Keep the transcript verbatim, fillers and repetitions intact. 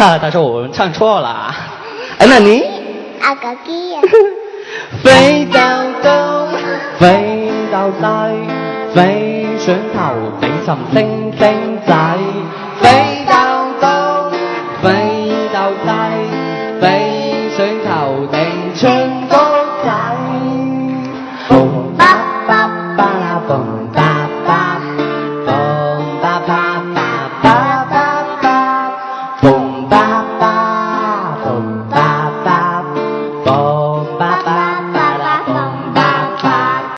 他说我们唱错了。哎，那你？ 阿哥基呀。 飛到東，飛到西，飛上頭頂尋星星仔，飛。